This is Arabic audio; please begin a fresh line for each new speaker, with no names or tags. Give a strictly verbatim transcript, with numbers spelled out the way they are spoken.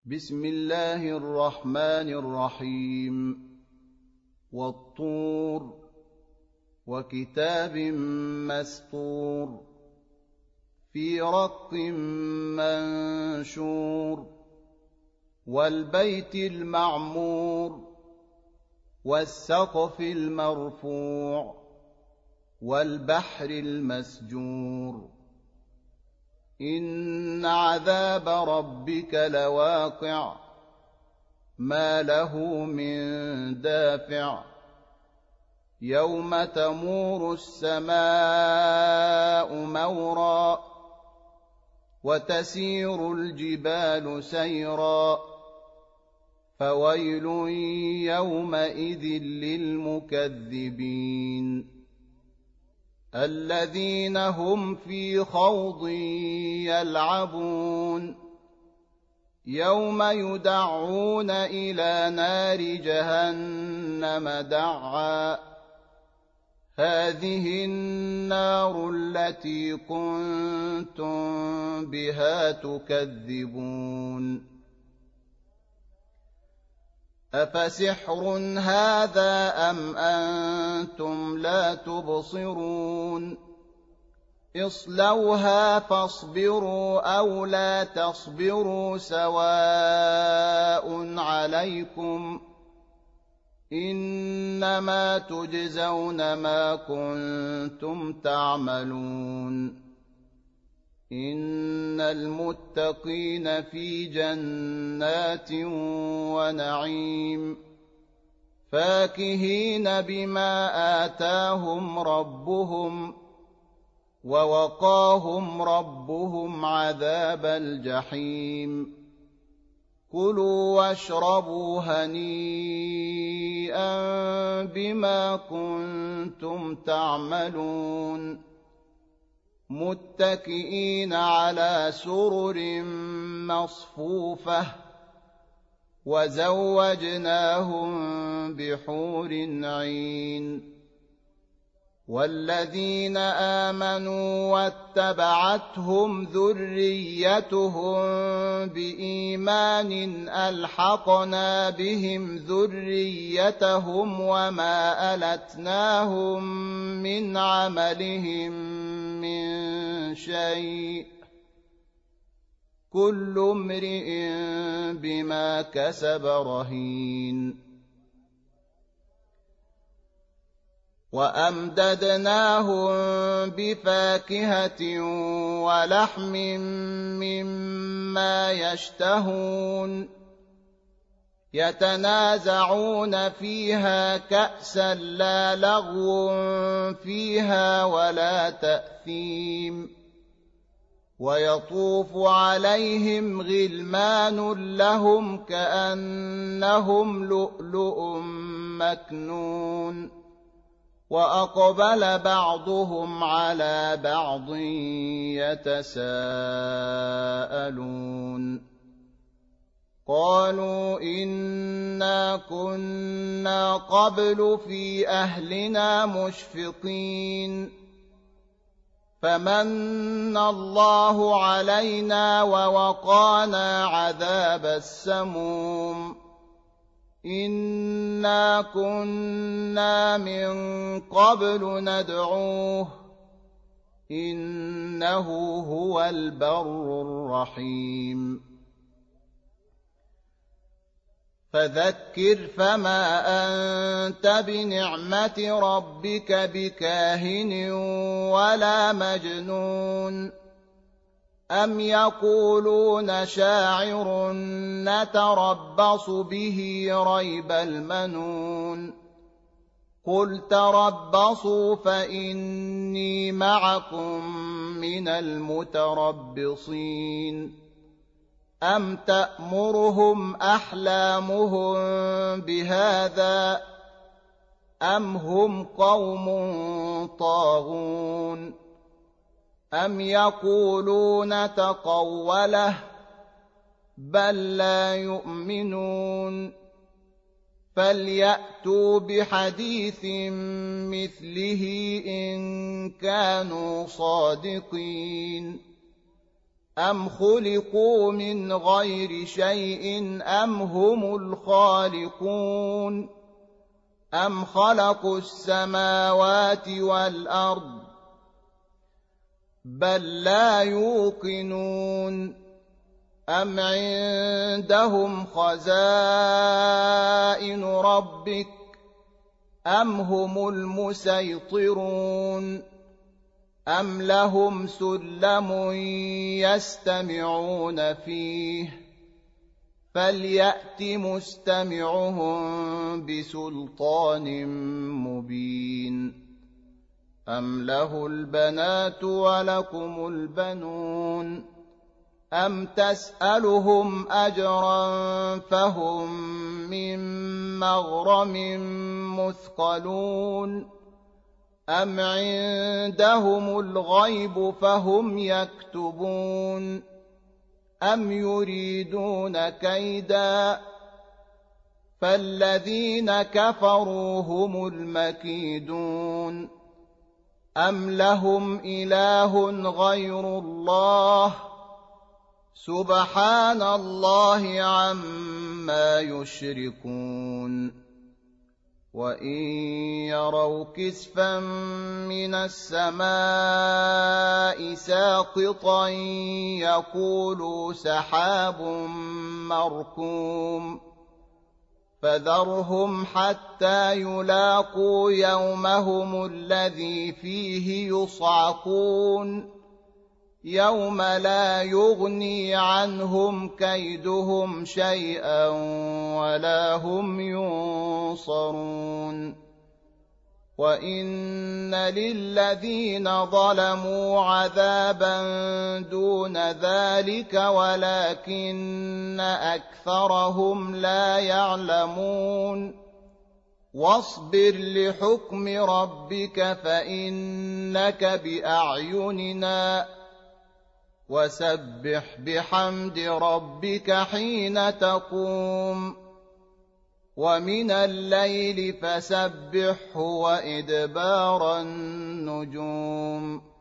بسم الله الرحمن الرحيم والطور وكتاب مسطور في رق منشور والبيت المعمور والسقف المرفوع والبحر المسجور إن عذاب ربك لواقع ما له من دافع يوم تمور السماء مورا وتسير الجبال سيرا فويل يومئذ للمكذبين الذين هم في خوض يلعبون يوم يدعون إلى نار جهنم دعا هذه النار التي كنتم بها تكذبون أفسحر هذا أم أنتم لا تبصرون اصلوها فاصبروا أو لا تصبروا سواء عليكم إنما تجزون ما كنتم تعملون إن المتقين في جنات ونعيم فاكهين بما آتاهم ربهم ووقاهم ربهم عذاب الجحيم كلوا واشربوا هنيئا بما كنتم تعملون متكئين على سرر مصفوفة وزوجناهم بحور عين والذين آمنوا واتبعتهم ذريتهم بإيمان ألحقنا بهم ذريتهم وما ألتناهم من عملهم من شيء كل امرئ بما كسب رهين وأمددناهم بفاكهة ولحم مما يشتهون يتنازعون فيها كأسا لا لغو فيها ولا تأثيم ويطوف عليهم غلمان لهم كأنهم لؤلؤ مكنون وأقبل بعضهم على بعض يتساءلون قالوا إنا كنا قبل في أهلنا مشفقين فمن الله علينا ووقانا عذاب السموم إنا كنا من قبل ندعوه إنه هو البر الرحيم فذكر فما أنت بنعمة ربك بكاهن ولا مجنون أم يقولون شاعر نتربص به ريب المنون قل تربصوا فإني معكم من المتربصين أم تأمرهم أحلامهم بهذا أم هم قوم طاغون أم يقولون تقوله بل لا يؤمنون فليأتوا بحديث مثله إن كانوا صادقين أم خلقوا من غير شيء أم هم الخالقون أم خلقوا السماوات والأرض بل لا يوقنون أم عندهم خزائن ربك أم هم المسيطرون أم لهم سلم يستمعون فيه فليأت مستمعهم بسلطان مبين أم له البنات ولكم البنون أم تسألهم أجرا فهم من مغرم مثقلون أم عندهم الغيب فهم يكتبون أم يريدون كيدا فالذين كفروا هم المكيدون أم لهم إله غير الله سبحان الله عما يشركون وإن يروا كسفا من السماء ساقطا يقولوا سحاب مركوم فذرهم حتى يلاقوا يومهم الذي فيه يصعقون يوم لا يغني عنهم كيدهم شيئا ولا هم ينصرون وإن للذين ظلموا عذابا دون ذلك ولكن أكثرهم لا يعلمون واصبر لحكم ربك فإنك بأعيننا وسبح بحمد ربك حين تقوم ومن الليل فسبحه وإدبار النجوم